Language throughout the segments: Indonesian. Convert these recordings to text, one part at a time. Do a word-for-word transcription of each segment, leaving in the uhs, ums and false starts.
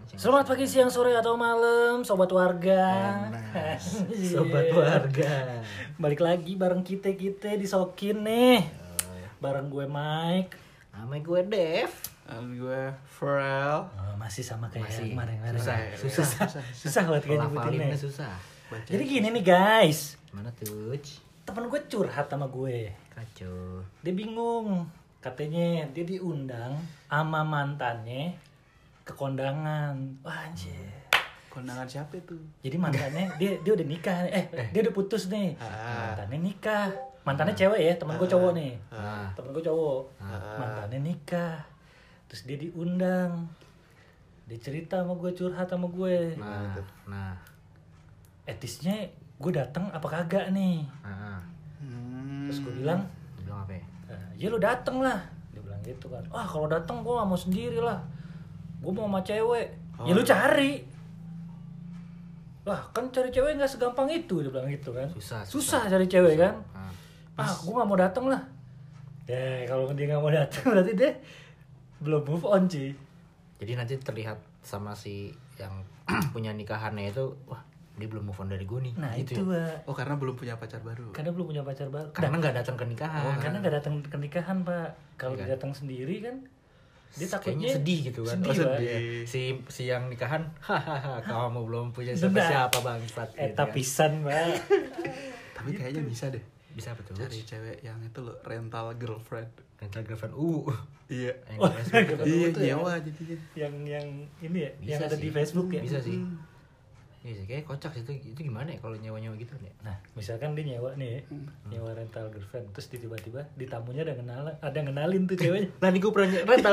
Selamat pagi, siang, sore, atau malam, sobat warga. Sobat warga. Balik lagi bareng kita-kita di Sokin nih. Bareng gue Mike. Nama gue Dev. Dan gue Pharrell. Oh, masih sama kayak Masih. kemarin-kemarin. Susah, Ya. susah, susah, susah buat kayak nyebutinnya. Pelafalinnya susah. Baca. Jadi gini nih guys, Mana tuh? temen gue curhat sama gue. Kacau. Dia bingung, katanya dia diundang sama mantannya ke kondangan. Wah anjir. Kondangan siapa itu? Jadi mantannya dia dia udah nikah, eh dia udah putus nih. Ah. Mantannya nikah, mantannya cewek ya, temen gue cowok nih. Ah. Temen gue cowok, Ah. mantannya nikah. Terus dia diundang, dia cerita sama gue, curhat sama gue. Nah, nah. Etisnya gue datang apa kagak nih? Nah. Hmm. Terus gue bilang, Dia bilang apa ya? "Eh, ya lu dateng lah." Dia bilang gitu kan. Ah kalau dateng gue gak mau sendiri lah, gue mau sama cewek. Oh. Ya lu cari. Lah kan cari cewek nggak segampang itu, dia bilang gitu kan. Susah, Susah, susah. cari cewek kan. Ah. Ah gue gak mau dateng lah. Ya kalau dia gak mau dateng berarti dia belum move on cuy. Jadi nanti terlihat sama si yang punya nikahannya itu, wah dia belum move on dari gue nih. Nah gitu itu ya? pak. Oh karena belum punya pacar baru. Karena belum punya pacar baru. Karena Nah, nggak datang ke nikahan. oh, karena nggak datang ke nikahan pak. Kalau Iya dia kan? datang sendiri kan, dia Kayaknya takutnya sedih gitu kan. Sedih, Oh, Pak. sedih. Si si yang nikahan, hahaha, kamu belum punya Benar. siapa-siapa bangsat. Eh gitu kan. pisan pak. Tapi kayaknya bisa deh. Bisa betul. Cari cewek yang itu loh, rental girlfriend. Rental girlfriend. Uh. Iya. Yang Oh, di Facebook itu. Iya, itu ya. nyewa jadinya. yang yang ini ya, Bisa yang ada sih. di Facebook ya. Bisa sih. Hmm. Iya sih, kayak kocak sih itu. Itu gimana ya kalau nyewa-nyewa gitu ya? Nah, misalkan dia nyewa nih, nyewa rental girlfriend, terus dia tiba-tiba di tamunya ada kenal, ada ngenalin tuh ceweknya. Nah, ini gue pernah nye- rental.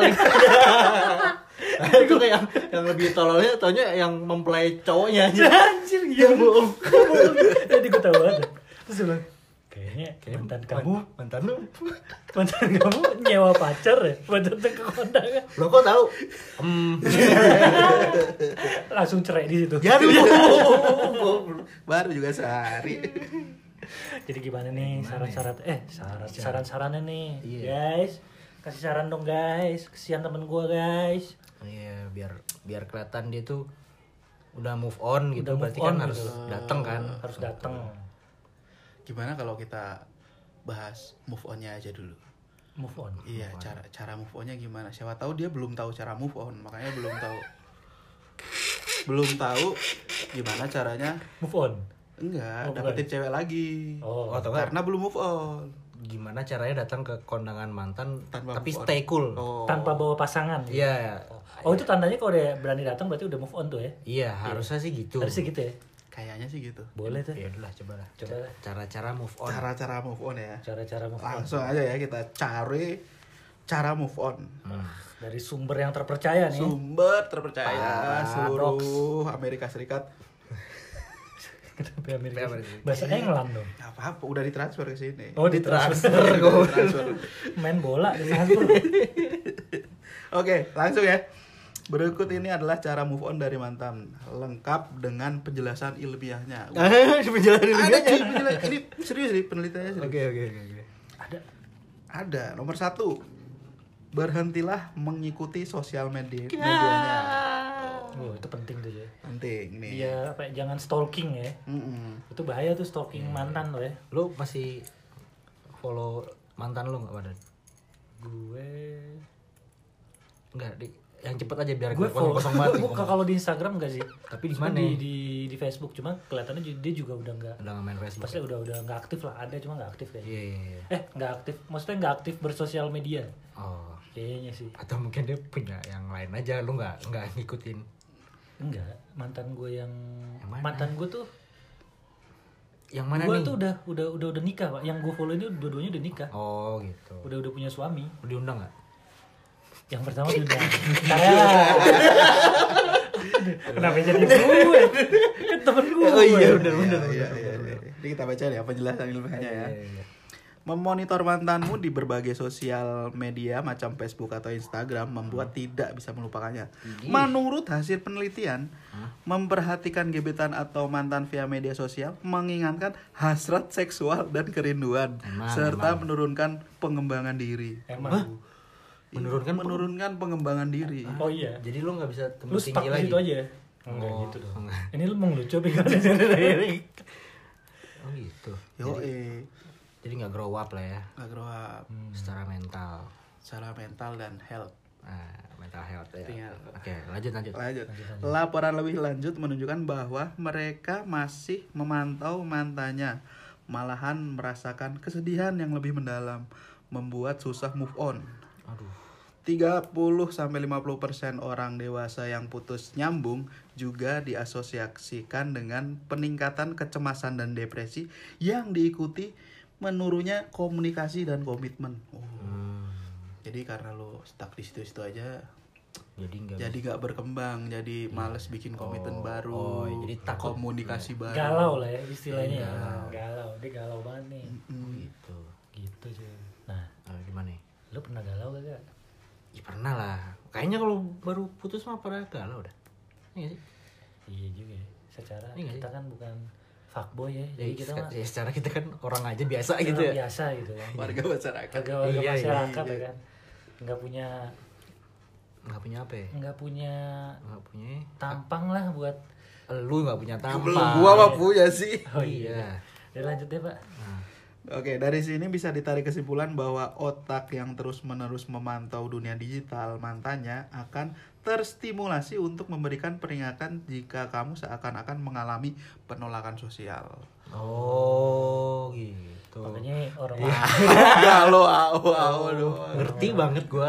Nah, itu kayak yang, yang lebih tololnya taunya yang mempelai cowoknya aja. Anjir, iya bohong. Bohong. Jadi gue tahu banget. Terus dia bilang, kayaknya mantan kamu, mantan lu. mantan kamu nyewa pacar ya, buat datang ke kondangan. Lo kok tahu? Hmm. Langsung cerai di situ. Ya aduh. Baru juga sehari. Jadi gimana nih saran-saran eh saran saran-sarannya nih, Iya. guys? Kasih saran dong guys. Kesian temen gua guys. Iya, biar biar kelihatan dia tuh udah move on gitu. Udah move Berarti on kan harus gitu. datang kan. Harus datang. Gimana kalau kita bahas move on-nya aja dulu? Move on. Iya, cara cara move on-nya gimana? Siapa tahu dia belum tahu cara move on, makanya belum tahu. belum tahu gimana caranya. Move on. Enggak, Oh, bukan. dapetin cewek lagi. Oh, atau enggak Karena belum move on. gimana caranya datang ke kondangan mantan Tanpa tapi move on. stay cool. Oh. tanpa bawa pasangan. Iya. Oh, itu tandanya kalau dia berani datang berarti udah move on tuh ya. Iya, harusnya sih gitu. Harusnya gitu ya. Kayaknya sih gitu. Boleh tuh. Ya udahlah, cobalah. Coba lah. Cara-cara move on. Cara-cara move on ya. Cara-cara move on. Langsung aja ya kita cari cara move on. Hmm. Dari sumber yang terpercaya nih. Sumber terpercaya Paradox. seluruh Amerika Serikat. Kenapa Amerika? Kenapa Amerika? Bahasa England dong. Nggak apa-apa, udah ditransfer ke sini. Oh, ditransfer. Udah ditransfer. Main bola ditransfer. Oke, langsung ya. Berikut ini adalah cara move on dari mantan, lengkap dengan penjelasan ilmiahnya. Wah, Penjelasan ada cuy penjelasan. Ini serius sih penelitiannya serius. Oke, oke, oke, oke. Ada. Ada. Nomor satu, berhentilah mengikuti sosial media medianya. Oh, itu penting tuh ya. Penting nih. Iya, apa ya, jangan stalking ya. Mm-mm. Itu bahaya tuh stalking mantan lo ya. Lu masih follow mantan lu enggak, Badan? Gue Enggak, di yang cepet aja biar gue gak follow kosong banget. gue kalau di Instagram enggak sih. Tapi di Cuma mana? di, di di Facebook, cuma kelihatannya ju- dia juga udah enggak. Udah nggak main Facebook. Pasti udah udah enggak aktif lah, ada cuma enggak aktif kayaknya. Iya, iya, iya. Eh, enggak aktif. Maksudnya enggak aktif bersosial media. Oh. Kayaknya sih. Atau mungkin dia punya yang lain aja, lu nggak nggak ngikutin. Enggak, mantan gue yang, Yang mana? mantan gue tuh Yang mana gue nih? tuh udah udah udah udah nikah, Pak. Yang gue follow ini dua-duanya udah nikah. Oh gitu. Udah udah punya suami. Udah diundang nggak? Yang pertama diundang. Karena kenapa jadi gue? Kan temen gue. Oh iya, bener, bener, Iya, bener, iya, bener. iya. Jadi kita baca ya penjelasan ilmiahnya ya. Iya, iya. Memonitor mantanmu di berbagai sosial media macam Facebook atau Instagram membuat Hmm. tidak bisa melupakannya. Menurut hasil penelitian, memperhatikan gebetan atau mantan via media sosial mengingatkan hasrat seksual dan kerinduan Emang, serta emang. menurunkan pengembangan diri. Emang. Uh, Menurunkan menurunkan pengembangan diri. Oh iya. Jadi lu nggak bisa Lu tembus stuck tinggi di lagi. situ aja. Enggak Oh, gitu dong. enggak. Ini lu mau ngelucu apa gimana? Oh gitu. Yo Jadi, eh jadi nggak grow up lah ya, nggak grow up Hmm. secara mental. secara mental dan health. Nah, mental health ya. Tinggal. Oke, lanjut lanjut. Lanjut. Lanjut, lanjut. Laporan lebih lanjut menunjukkan bahwa mereka masih memantau mantannya, malahan merasakan kesedihan yang lebih mendalam, membuat susah move on. Aduh. tiga puluh sampai lima puluh persen orang dewasa yang putus nyambung juga diasosiasikan dengan peningkatan kecemasan dan depresi yang diikuti menurunnya komunikasi dan komitmen. Oh. Hmm. Jadi karena lo stuck di situ-situ aja, Jadi nggak. jadi gak berkembang, jadi males bikin komitmen Oh, baru, oh, jadi takut. komunikasi baru. Galau lah ya istilahnya. Iya, ya. galau. Galau. Dia galau banget nih. Mm. Gitu. Gitu cuy. Nah, Oh, gimana? nih? lu pernah galau gak? Ya pernah lah. Kayaknya kalau baru putus mah pada galau dah. Iya sih. Iya juga ya. Secara Iya nggak kita sih? kan bukan fuckboy ya. Ya, Jadi kita mah ya, secara kita kan orang aja biasa orang gitu ya. biasa gitu kan. Warga masyarakat. Warga warga Iya, iya, masyarakat iya. ya kan. Nggak punya Nggak punya apa ya? nggak punya Nggak punya. tampang lah buat. Lu nggak punya tampang. Belum gua mah punya sih. Oh Iya. Ya lanjut deh pak. Nah, Oke, dari sini bisa ditarik kesimpulan bahwa otak yang terus-menerus memantau dunia digital mantannya akan terstimulasi untuk memberikan peringatan jika kamu seakan-akan mengalami penolakan sosial. oh gitu. Makanya orang Galau, au, au, doang. Ngerti banget gua.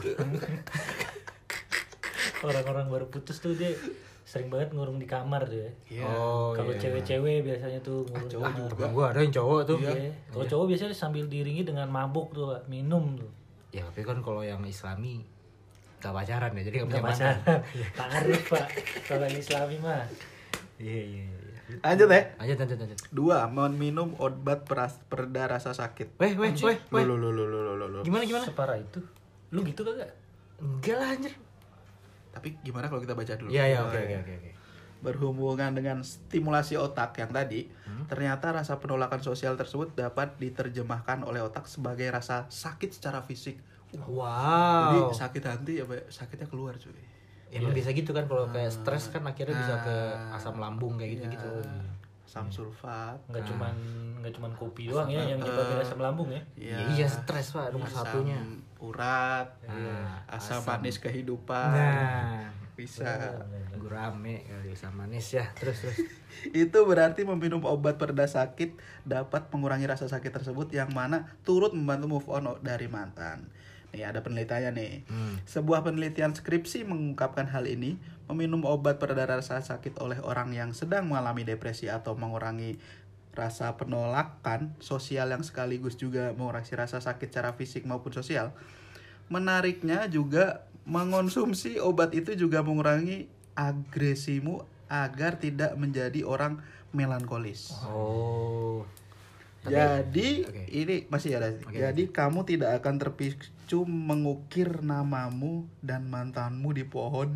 orang-orang baru putus tuh dia sering banget ngurung di kamar tuh ya. Iya. Oh, Kalau iya. cewek-cewek biasanya tuh ngurung di cowok kamar. juga. Temen gua ada yang cowok tuh. Iya. Kalau cowok biasanya sambil diiringi dengan mabuk tuh, Pak. Minum tuh. Ya tapi kan kalau yang Islami gak pacaran ya, jadi gak punya Enggak mantan. pacaran. Tarik, Pak. Kalau yang Islami mah. Iya iya iya. Lanjut ya. Lanjut lanjut lanjut. Dua, meminum obat peras, pereda rasa sakit. Weh weh weh weh. Lo lo lo lo lo lo lo. Gimana gimana? Separah itu. Lu gitu kagak? Enggak lah anjir. Tapi gimana kalau kita baca dulu? Iya iya oke oke oke oke. Berhubungan dengan stimulasi otak yang tadi, Hmm? ternyata rasa penolakan sosial tersebut dapat diterjemahkan oleh otak sebagai rasa sakit secara fisik. Jadi Wow. sakit hati apa ya, sakitnya keluar cuy. Ya, emang bisa gitu kan kalau kayak stres kan akhirnya bisa ke Ah. asam lambung kayak gitu-gitu. Iya. Asam sulfat. Enggak Ah. cuman enggak cuman kopi doang ya yang nyebabin asam lambung ya. Ya, iya stres Pak nomor asam satunya. urat, Nah, asam, asam. manis kehidupan. Nah, Bisa. gurame kali asam manis ya. Terus terus. Itu berarti meminum obat pereda sakit dapat mengurangi rasa sakit tersebut yang mana turut membantu move on dari mantan. Nih ada penelitiannya nih. Hmm. Sebuah penelitian skripsi mengungkapkan hal ini. Meminum obat pereda rasa sakit oleh orang yang sedang mengalami depresi atau mengurangi rasa penolakan sosial yang sekaligus juga mengurangi rasa sakit secara fisik maupun sosial. Menariknya juga mengonsumsi obat itu juga mengurangi agresimu agar tidak menjadi orang melankolis. Oh. Tapi- Jadi oke. ini masih ada. Oke, Jadi kamu tidak akan terpicu mengukir namamu dan mantanmu di pohon.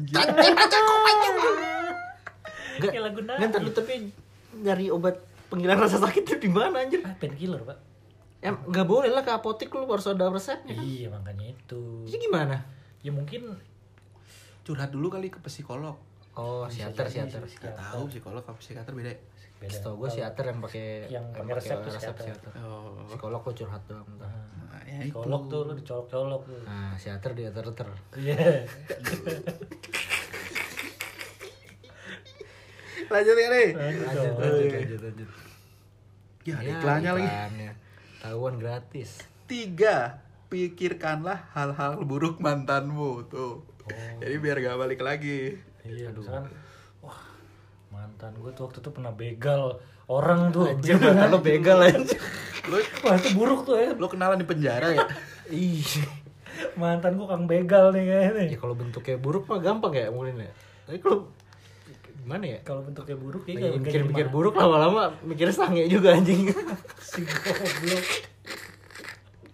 Enggak. Kayak lagu Nabi. Enggak entar lu tapi nyari obat penghilang rasa sakit itu di mana anjir? Ah, painkiller, Pak. Ya enggak boleh lah ke apotek lu harus ada resepnya kan. Iya, makanya itu. Jadi gimana? Ya mungkin Curhat dulu kali ke psikolog. Oh, psikiater, jadi psikiater. sih. Gak tahu psikolog sama psikiater beda. ya? beda. Setahu gue psikiater yang pakai Yang pakai resep tuh psikiater. Oh. Psikolog kok curhat doang. ntar. Nah, ya itu. Psikolog tuh lu dicolok-colok tuh. Nah, psikiater dia ter-ter. Iya. Lanjut ya nih. Lanjut Lanjut, dong. lanjut, lanjut, lanjut. Ya, ada iklannya lagi. iklannya. Tahuan gratis. Tiga, pikirkanlah hal-hal buruk mantanmu tuh. Jadi biar gak balik lagi. Iya, misalkan wah, mantan gue tuh waktu itu pernah begal orang tuh. Anjir, mantan lo begal aja. Lu, Wah, itu buruk tuh ya. lu kenalan di penjara ya? Ih. Mantan gue kang begal nih kayaknya. Ya kalau bentuknya buruk mah gampang ya mungkin ya. Tapi kalau gimana ya? Kalau bentuknya buruk ya Lagi nggak mikir-mikir gimana. buruk lama-lama mikir sange juga anjing. Si goblok.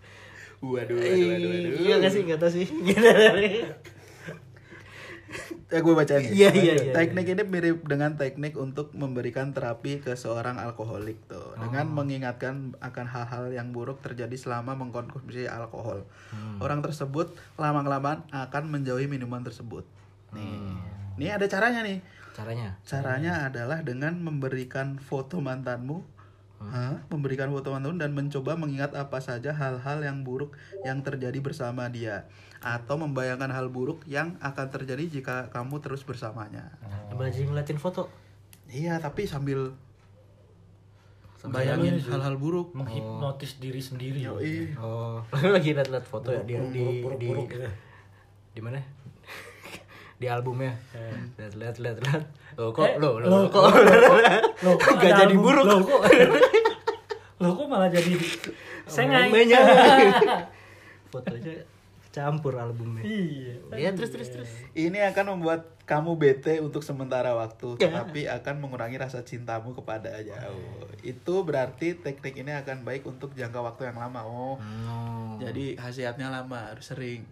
Waduh, waduh, waduh, waduh. Iya gak sih? Gak tau sih. Ya gue bacain. Iya, iya, iya. Teknik ini mirip dengan teknik untuk memberikan terapi ke seorang alkoholik tuh, dengan mengingatkan akan hal-hal yang buruk terjadi selama mengkonsumsi alkohol. Hmm. Orang tersebut lama-kelamaan akan menjauhi minuman tersebut. Nih, nih ada caranya nih. Caranya? Caranya adalah dengan memberikan foto mantanmu, Hah? memberikan foto mantanmu dan mencoba mengingat apa saja hal-hal yang buruk yang terjadi bersama dia, atau membayangkan hal buruk yang akan terjadi jika kamu terus bersamanya. Bajing ngeliatin foto. Iya, tapi sambil Sambil bayangin lu- hal-hal buruk. menghipnotis diri sendiri. Yoi. Oh, lagi liat-liat foto ya di di di, Buruk-buruk gitu. di mana? Di albumnya. Lihat lihat lihat lihat. Loh Eh, kok lo lo loh, kok Loh, kok Gak ada jadi album? buruk. Loh, kok, loh, kok malah jadi sengai? Namanya. Fotonya campur albumnya. Iya. Ya terus terus terus. Ini akan membuat kamu bete untuk sementara waktu, tetapi akan mengurangi rasa cintamu kepada jauh. Itu berarti teknik ini akan baik untuk jangka waktu yang lama. Oh, Oh. jadi khasiatnya lama, harus sering.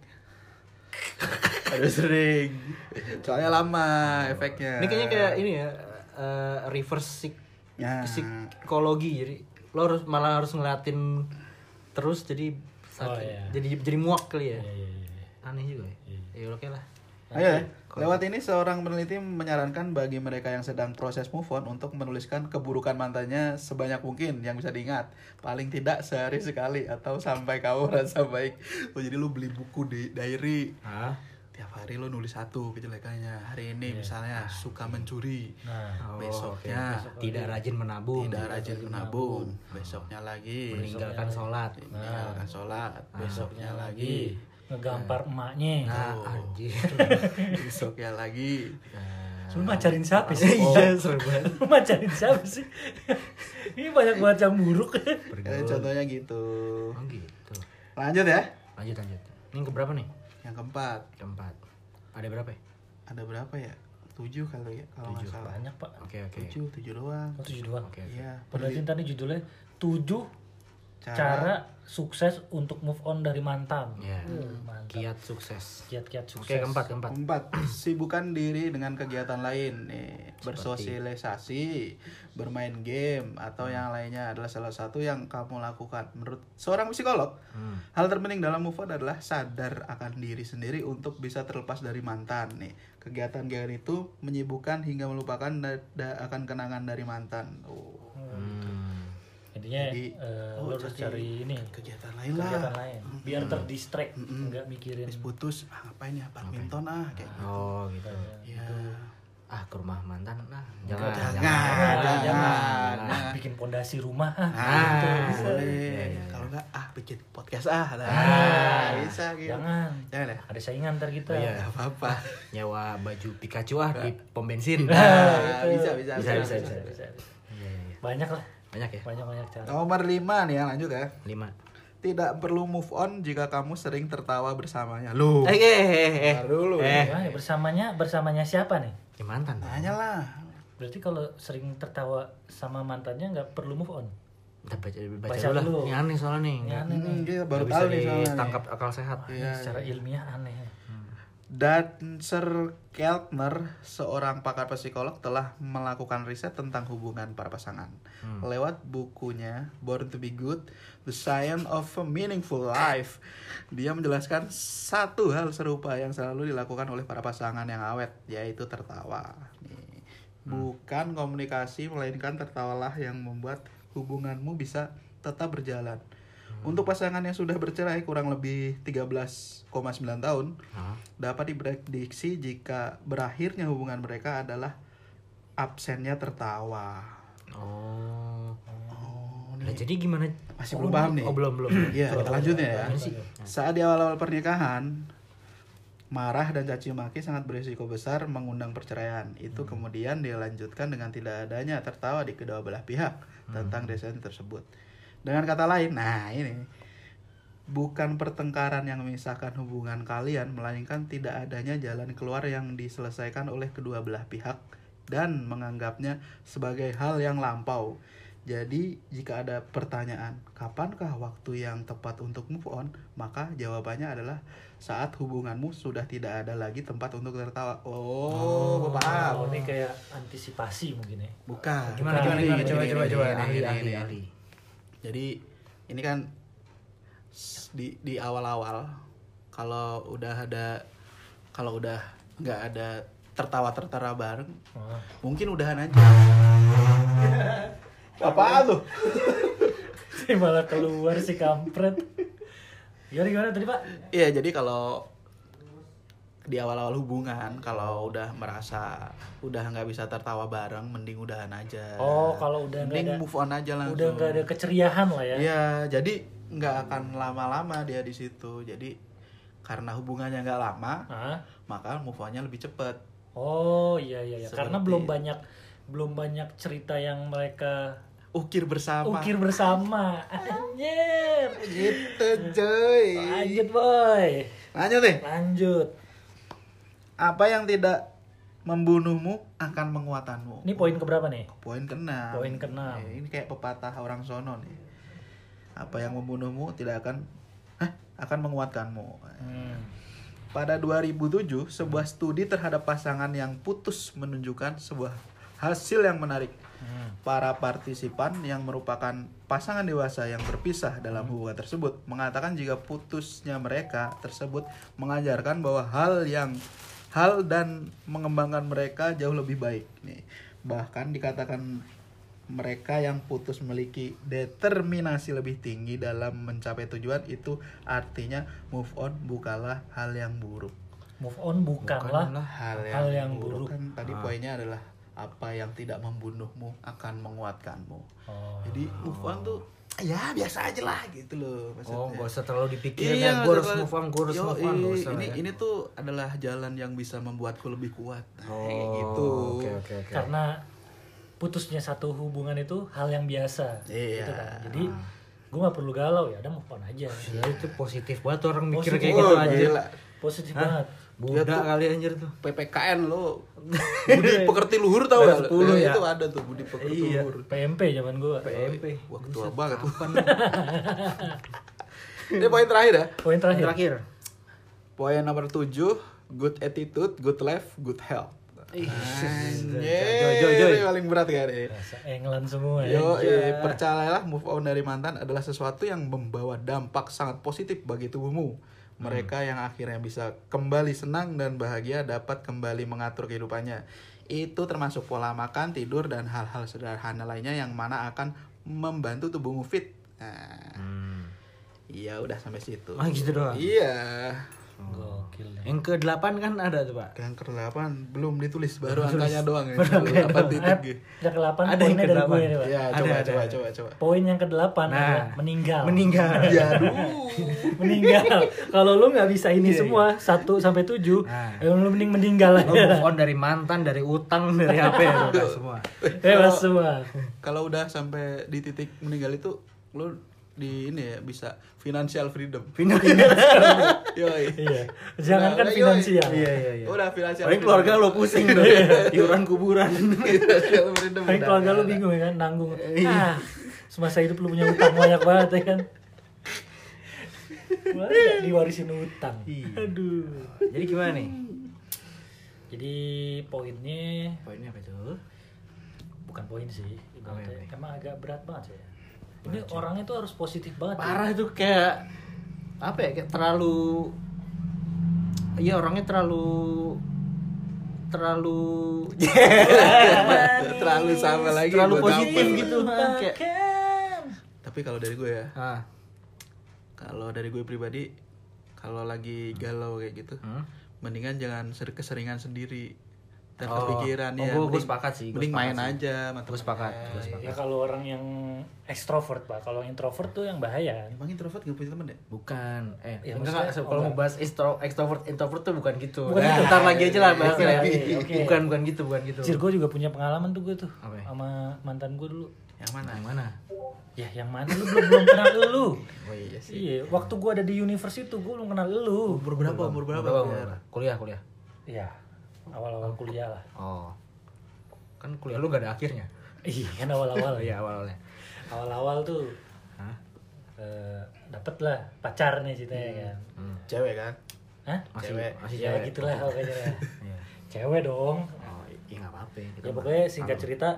harus sering. Soalnya lama efeknya. Ini kayaknya kayak ini ya eh, reverse psik- Ya. psikologi, jadi lo harus malah harus ngeliatin terus jadi Oh, sakit. iya. jadi jadi muak kali ya. Iya, iya, iya. Aneh juga ya. Ya oke lah. Ayo ya. Lewat ini seorang peneliti menyarankan bagi mereka yang sedang proses move on untuk menuliskan keburukan mantannya sebanyak mungkin yang bisa diingat. Paling tidak sehari sekali atau sampai kamu rasa baik. Oh, jadi lu beli buku di diary. Hah? Tiap hari lu nulis satu kejelekannya. Hari ini misalnya suka mencuri. Nah, Oh, Besoknya oke. tidak rajin menabung. tidak rajin menabung. Besoknya lagi Meninggalkan sholat. meninggalkan sholat. Besoknya lagi ngegampar emaknya. Nah, anjir. besoknya lagi Lu macarin siapa sih? Iya, seru banget. Lu macarin siapa sih? Ini banyak banget yang buruk. Eh, contohnya gitu. Oh gitu. Lanjut ya. Lanjut lanjut. Ini ke berapa nih? Yang keempat. Keempat. Ada berapa ya? Ada berapa ya? Tujuh kali ya kalau nggak salah. Banyak, Pak. Oke oke. Tujuh, tujuh doang. Oh, tujuh doang. Oke. Iya. Berarti tadi judulnya tujuh Cara, cara sukses untuk move on dari mantan. Ya. Uh, mantap. Kiat sukses. Kiat-kiat Oke sukses. keempat keempat. Keempat, sibukkan diri dengan kegiatan lain nih, bersosialisasi, bermain game atau yang lainnya adalah salah satu yang kamu lakukan. Menurut seorang psikolog, Hmm. hal terpenting dalam move on adalah sadar akan diri sendiri untuk bisa terlepas dari mantan nih. Kegiatan-kegiatan itu menyibukkan hingga melupakan da- da- akan kenangan dari mantan. Oh. Hmm. Intinya Jadi, eh, oh, lo harus cari ini kegiatan lain kegiatan lah. lain biar terdistract, nggak mikirin. Habis putus, ah, ngapain ya badminton ah kayak gitu. Oh gitu. Ya. Ah ke rumah mantan nah. Jangan. Jangan, Jangan, jangan. jangan. Jangan. Bikin pondasi rumah. ah. Ah, Gitu. boleh. Iya, iya, Kalau enggak ah bikin podcast ah. Nah, Ah, bisa gitu. Jangan. Jangan ya? Ada saingan ntar kita. Oh, iya. Enggak apa-apa. Nyawa baju Pikachu ah di pom bensin. Nah, bisa, bisa, Bisa, bisa, bisa, bisa. Iya, iya, iya. Banyak lah. Banyak ya? Banyak-banyak cara. Nomor lima nih yang lanjut ya. Lima. Tidak perlu move on jika kamu sering tertawa bersamanya. Loh. Eh eh eh eh. Bentar dulu. Eh. Wah, ya bersamanya bersamanya siapa nih? Ya, mantan. Nanya lah. Berarti kalau sering tertawa sama mantannya nggak perlu move on. Kita baca baca, Baca dulu lah. dulu. Ini aneh soalnya nih. Ini aneh nih. Hmm, dia baru Nggak tahu bisa nih soalnya. nih. ditangkap akal sehat. Iya, Secara ilmiah aneh. Dancer Keltner, seorang pakar psikolog, telah melakukan riset tentang hubungan para pasangan. Lewat bukunya Born to be Good, The Science of a Meaningful Life, dia menjelaskan satu hal serupa yang selalu dilakukan oleh para pasangan yang awet, yaitu tertawa. Nih, bukan komunikasi, melainkan tertawalah yang membuat hubunganmu bisa tetap berjalan. Untuk pasangan yang sudah bercerai kurang lebih tiga belas koma sembilan tahun, Hah? dapat diprediksi jika berakhirnya hubungan mereka adalah absennya tertawa. Oh. Oh, Nah, jadi gimana? Masih Oh, belum paham nih. Oh, belum belum. Iya, kita lanjutnya ya. Gimana sih? Saat di awal-awal pernikahan, marah dan caci maki sangat berisiko besar mengundang perceraian. Itu kemudian dilanjutkan dengan tidak adanya tertawa di kedua belah pihak tentang desanya tersebut. Dengan kata lain, nah ini bukan pertengkaran yang memisahkan hubungan kalian, melainkan tidak adanya jalan keluar yang diselesaikan oleh kedua belah pihak dan menganggapnya sebagai hal yang lampau. Jadi, jika ada pertanyaan, kapankah waktu yang tepat untuk move on? Maka jawabannya adalah saat hubunganmu sudah tidak ada lagi tempat untuk tertawa. Oh, gue paham. Oh, ini kayak antisipasi mungkin ya. Bukan. Gimana Bukan. gimana Ini, gimana ini, coba ini, coba ini, coba ini, ahli ini, ahli ini. ahli. Jadi, ini kan s- di di awal-awal kalau udah ada kalau udah nggak ada tertawa-tertawa bareng, Oh. mungkin udahan aja. Apaan tuh? Saya malah keluar si kampret. Gimana gimana tadi Pak? Iya, jadi kalau di awal-awal hubungan, kalau udah merasa udah nggak bisa tertawa bareng, mending udahan aja. Oh, kalau udah nggak mending ada- move on aja langsung. Udah nggak ada keceriaan lah ya. Iya, jadi nggak akan lama-lama dia di situ. Jadi karena hubungannya nggak lama, Hah? maka move on-nya lebih cepet. Oh iya iya iya. Seperti- Karena belum banyak belum banyak cerita yang mereka Ukir bersama. ukir bersama. Anjir. Gitu, cuy. Lanjut boy. Lanjut nih. Lanjut. Apa yang tidak membunuhmu akan menguatanmu. Ini poin keberapa nih? Poin keenam. Poin keenam. Eh, ini kayak pepatah orang sono nih. Apa yang membunuhmu tidak akan Hah? akan menguatkanmu. Hmm. Pada dua ribu tujuh, sebuah studi terhadap pasangan yang putus menunjukkan sebuah hasil yang menarik. Hmm. Para partisipan yang merupakan pasangan dewasa yang berpisah dalam hubungan tersebut mengatakan jika putusnya mereka tersebut mengajarkan bahwa hal yang hal dan mengembangkan mereka jauh lebih baik. Nih, bahkan dikatakan mereka yang putus memiliki determinasi lebih tinggi dalam mencapai tujuan. Itu artinya move on bukanlah hal yang buruk. Move on bukanlah, Bukanlah Hal yang, hal yang buruk, buruk. kan tadi Ah. poinnya adalah apa yang tidak membunuhmu akan menguatkanmu. Oh. Jadi move on tuh ya biasa aja lah gitu loh maksudnya. Oh, gak usah terlalu dipikirin Iya, ya, gue harus setelah- move on, gue harus Yo, move on, gak i- usah ini ya. ini tuh adalah jalan yang bisa membuatku lebih kuat. Nah, Oh, kayak gitu. Oke oke oke. Karena putusnya satu hubungan itu hal yang biasa. Iya. Gitu kan. Jadi gue nggak perlu galau ya, udah move on aja. Ya, itu positif banget orang mikir Positif kayak gitu Oh, anjir. gila. Positif Hah? banget. Budak Ya tuh. kali anjir tuh. P P K N lo. Budi pekerti luhur tau Bayar gak? sepuluh Eh, ya? Itu ada tuh budi pekerti Iya. luhur. P M P zaman gue. P M P. Wah, ketua banget tuh. Ini poin terakhir ya. Poin terakhir. Terakhir. Poin nomor tujuh, good attitude, good life, good health. Ih, Anjir, joy, joy, joy. ini paling berat kan ini. Rasa England semua ya. Yo, eh, percayalah move on dari mantan adalah sesuatu yang membawa dampak sangat positif bagi tubuhmu. Mereka yang akhirnya bisa kembali senang dan bahagia dapat kembali mengatur kehidupannya. Itu termasuk pola makan, tidur, dan hal-hal sederhana lainnya yang mana akan membantu tubuhmu fit. Nah, Hmm. iya udah sampai situ. Ah, gitu doang? Iya. Gokil deh. Yang ke delapan kan ada tuh, Pak. Yang ke delapan belum ditulis, baru angkanya doang ya. Baru angkanya delapan doang. titik Eh, gitu. yang ke delapan Ada yang poinnya dari kedelapan. gue nih, Pak. Ya, Ada, coba, ada, coba, ada. coba, coba. Poin yang ke delapan Nah. adalah meninggal. Meninggal. Ya, aduh. meninggal. Kalau lu nggak bisa ini Iya, semua satu sampai tujuh, Nah. eh, lu mending meninggal Lo move aja. on dari mantan, dari utang, dari apa ya, udah semua. Bebas semua. Kalau udah sampai di titik meninggal itu lo di ini ya bisa financial freedom. Yoi. Iya. Jangankan Nah, yoi. finansial. Iya, iya, iya. Udah financial Paling keluarga lo pusing tuh. Iuran kuburan. financial freedom. Paling udah. keluarga lu bingung ya kan nanggung. Iya. Ah, semasa hidup lu punya utang banyak banget ya kan. Masa diwarisin utang. Iya. Aduh. Jadi gimana nih? Jadi poinnya Poinnya apa itu? bukan poin sih. Apa Ibaratnya. ya? Emang agak berat banget sih. Ini orangnya tuh harus positif banget. Parah itu kayak apa ya? Kayak terlalu iya orangnya terlalu terlalu terlalu sama lagi terlalu gua positif gampang. gitu. Hah, kayak Kan. Tapi kalau dari gue ya, ah. kalau dari gue pribadi kalau lagi galau kayak gitu, Hmm? mendingan jangan ser- keseringan sendiri. Dan Oh. kepikiran Oh, ya. gua- gua mending- sepakat sih, gua Mending sepakat main sih. aja sama Gua sepakat, temen-temen. gua sepakat. Ya kalau orang yang ekstrovert Pak, kalau introvert tuh yang bahaya. Emang introvert gak punya temen ya? Bukan, eh Ya, enggak, maksudnya- enggak, kalau oh, mau bahas extro, extrovert introvert tuh bukan gitu. Bukan Nah, gitu. Ntar lagi aja lah bahasnya. Oke, ya. oke, oke. Bukan bukan gitu, bukan gitu. Cir, gue juga punya pengalaman tuh gue tuh Apa ya? sama mantan gue dulu. Yang mana? Nah, yang mana? Ya yang mana lu belum belum kenal lu. Oh iya sih. Iya, waktu gue ada di univers itu gue belum kenal lu. Umur berapa? Umur berapa? Berapa, Biar- berapa? Kuliah, kuliah. Iya, awal-awal kuliah lah. Oh. Kan kuliah lu gak ada akhirnya. Iya kan awal-awal Iya, awalnya. awal-awal tuh Hah? eh, dapet lah pacar nih ceritanya kan. Hmm. Cewek kan? Hah? Masih, Cewek. masih Ya cewek. gitulah pokoknya. Iya. Cewek dong. Oh, iya nggak apa-apa. Kita Ya mah pokoknya singkat aman. cerita.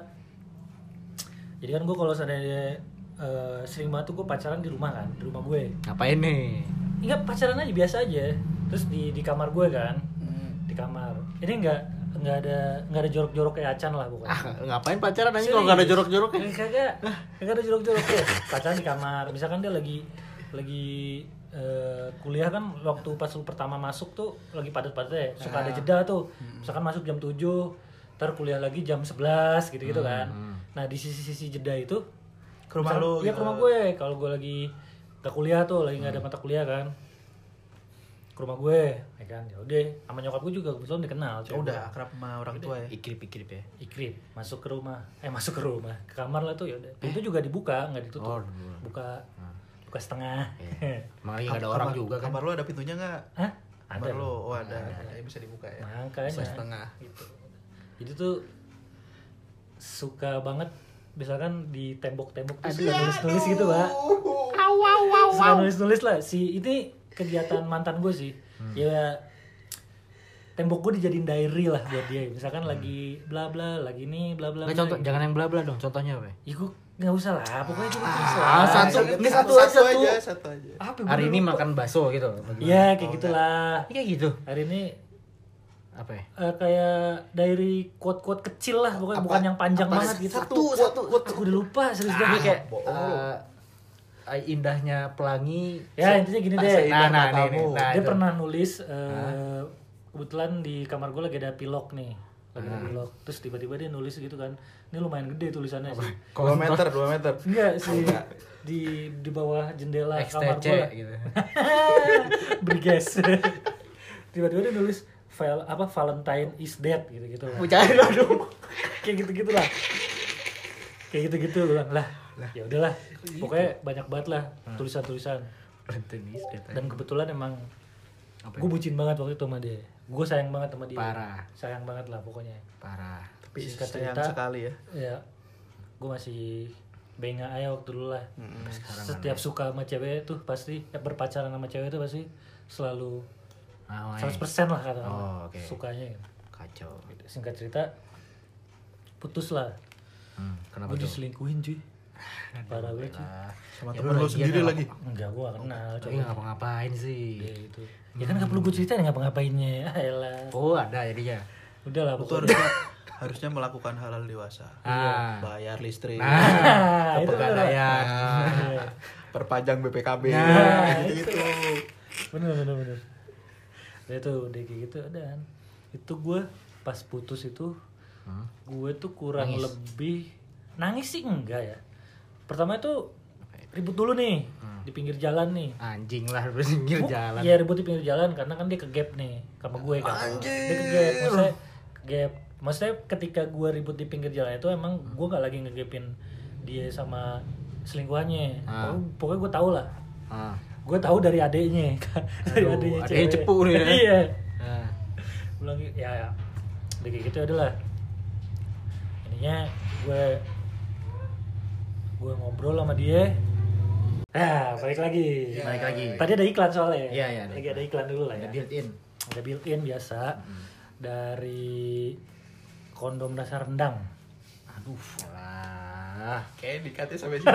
Jadi kan gue kalau seandainya eh, sering banget tuh gue pacaran di rumah kan, di rumah gue. Ngapain nih? Enggak pacaran aja biasa aja. Terus di di kamar gue kan, Hmm. di kamar. Ini enggak enggak ada enggak ada jorok-jorok kayak Acan lah pokoknya. Ah, ngapain pacaran aja kalau nggak ada jorok-joroknya? Eh, kagak. Kagak ada jorok-joroknya. Pacaran di kamar. Misalkan dia lagi lagi eh, kuliah kan waktu pas lu pertama masuk tuh lagi padat-padatnya. Suka ada jeda tuh. Misalkan masuk jam tujuh, ntar kuliah lagi jam sebelas gitu-gitu kan. Nah, di sisi-sisi jeda itu Ke rumah lu Iya, gitu. ke rumah gue. Kalau gue lagi gak kuliah tuh, lagi nggak ada mata kuliah kan. Ke rumah gue, ya kan. Ya udah, sama nyokap gue juga kebetulan dikenal. Oh, udah akrab sama orang tua ya. Ikrip-ikrip ya. Ikrip, masuk ke rumah. Eh, masuk ke rumah. Ke kamar lah tuh ya udah. Pintu juga dibuka, nggak ditutup. Oh, dibuka. Buka buka setengah. Iya. Emang lagi nggak ada orang Kamar- juga kan? Kamar lu ada pintunya nggak? Hah? Kamar Ada. lu, oh ada. Ya, bisa dibuka ya. Makanya. Bisa setengah. Gitu. Jadi tuh suka banget misalkan di tembok-tembok tuh suka nulis-nulis gitu, Pak. Suka nulis-nulis lah. Si ini kegiatan mantan gue sih. Hmm. Ya tembok gue dijadiin diary lah buat dia. Misalkan lagi bla bla, lagi ini bla bla. Nggak, bla, contoh, gitu. jangan yang bla bla dong. Contohnya apa? Ya gue nggak usah lah. Pokoknya cuma tulis lah. Ah, satu. Ini satu aja, satu. aja, satu aja. Apa? Hari Gua ini lupa. makan bakso gitu. Iya kayak gitulah. Kayak gitu. Hari ini Apa ya? eh, kayak diary quote-quote kecil lah. Pokoknya Apa- bukan yang panjang apa- banget gitu. satu, satu. Aku udah lupa serius Ah, dah kayak. eh, eh, indahnya pelangi. Ya intinya gini Tak deh. seindah Nah, nah, matamu. nih, nih. Nah, Dia itu. pernah nulis eh, kebetulan di kamar gue lagi ada pilok nih. Lagi ada pilok. Terus tiba-tiba dia nulis gitu kan. Ini lumayan gede tulisannya sih. Dua meter, dua meter. Enggak sih. Enggak. Di di bawah jendela X T kamar C gue. gitu. Briges. Tiba-tiba dia nulis file apa Valentine is dead gitu-gitu lah. Bucain dong. Kayak gitu-gitu lah. Kayak gitu-gitu gue bilang lah. Ya udahlah. Pokoknya banyak banget lah tulisan-tulisan. Dan kebetulan emang Apa gue bucin banget waktu itu sama dia. Gue sayang banget sama dia. Parah. Sayang banget lah pokoknya. Parah. Tapi Singkat sayang cerita, sekali ya. Ya, gue masih benga aja waktu dulu lah. Sekarang Setiap suka sama cewek tuh pasti ya, berpacaran sama cewek itu pasti selalu Ah, seratus persen lah kata orang. Oh, oke. Sukanya gitu. Kacau. Singkat cerita putus lah. Hmm, kenapa Gue tuh? diselingkuhin cuy. Parah gue cuy. Sama Ya, temen lu lagian sendiri ya, lagi. Enggak, gue gak kenal Tapi coba. nggak ngapa-ngapain sih. Ya gitu. Ya kan gak perlu gue ceritain ngapa-ngapainnya. Ayolah. Oh, ada jadinya. Udah lah Lu tuh pokoknya. harusnya harusnya melakukan hal-hal dewasa. Ah. Bayar listrik, Nah, itu pegadaian. Iya. perpanjang B P K B, Nah, gitu-gitu. Bener bener bener. Udah tuh udah kayak gitu dan itu gue pas putus itu Hmm? gue tuh kurang Nangis? lebih nangis sih enggak ya. Pertama itu ribut dulu nih di pinggir jalan nih. Anjing lah harus pinggir Bu- jalan. Iya ribut di pinggir jalan karena kan dia ke gap nih sama gue kan. Dia ke gap, maksudnya ke gap. Maksudnya ketika gue ribut di pinggir jalan itu emang gue gak lagi ngegapin dia sama selingkuhannya. Ah. Pokoknya- Pokoknya gue tau lah. Ah. Gue tahu dari adeknya, dari Aduh, adeknya adeknya cewek. cepu nih ya. Iya. Ah. Bilang ya, ya. Udah kayak gitu adalah. Ininya gue gue ngobrol sama dia. Ah, balik lagi. Balik lagi. Tadi ada iklan soalnya. Iya, iya, ada Lagi ada iklan dulu lah Ada ya. built in. Ada built-in biasa dari kondom dasar rendang. Aduh, lah. Kayak dikatnya sampai sini.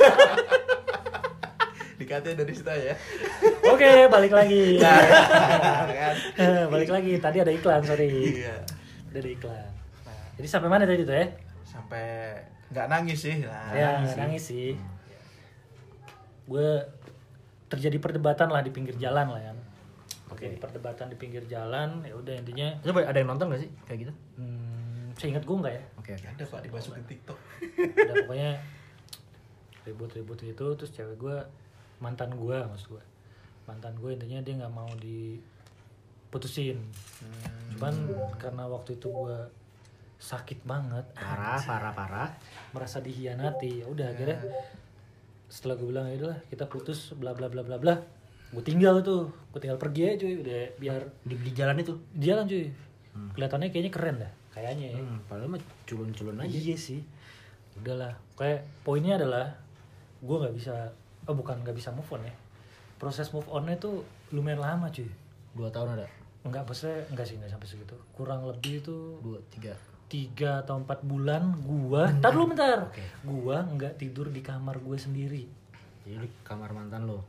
Dikatnya dari situ ya. Oke, balik lagi. Kan? balik lagi. Tadi ada iklan, sorry. Iya. Tadi ada iklan. Nah, jadi sampai mana tadi tuh ya? Sampai nggak nangis sih. Nah, ya, nangis sih. nangis sih. Gue terjadi perdebatan lah di pinggir jalan lah ya. Oke, perdebatan di pinggir jalan, ya udah intinya. Coba ada yang nonton gak sih kayak gitu? Hmm, seingat gue enggak ya. Oke, oke. Ada Pak dimasukin TikTok. Udah pokoknya ribut-ribut gitu, terus cewek gue mantan gue maksud gue mantan gue intinya dia nggak mau diputusin. Hmm. Cuman karena waktu itu gue sakit banget, Parah, parah, parah. merasa dikhianati, ya udah akhirnya setelah gue bilang ya udahlah kita putus bla bla bla bla bla, gue tinggal tuh, gue tinggal pergi aja cuy, udah biar Di, di jalan itu. di jalan cuy, kelihatannya kayaknya keren dah, kayaknya ya. Hmm, padahal mah culun-culun aja. Iya sih. udahlah. Kayak poinnya adalah gue nggak bisa, oh bukan nggak bisa move on ya. Proses move onnya tuh lumayan lama cuy. Dua tahun ada? Enggak, maksudnya enggak sih, enggak sampai segitu. Kurang lebih itu Dua, tiga. tiga atau empat bulan gua. Bentar dulu bentar. Okay. Gua enggak tidur di kamar gue sendiri. Jadi di kamar mantan lo.